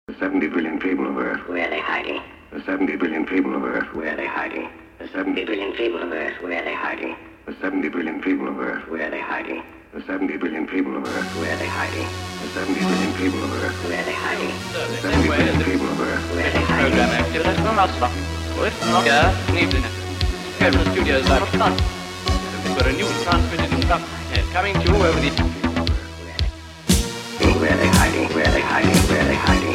The 70 billion people of Earth. Where are they hiding? The 70 billion people of Earth. Where are they hiding? The 70 billion people of Earth. Where are they hiding? The 70 billion people of Earth. Where are they hiding? The 70 billion people of Earth. Where are they hiding? The 70 billion people of Earth. Where are they hiding? The 70 billion people of Earth. Where are they hiding? Program activity from Roswell. With Nokia, Cleveland. Here from the studios out of London. For a new transmitted coming to you over the... Where are they hiding? Where are they hiding? Where are they hiding?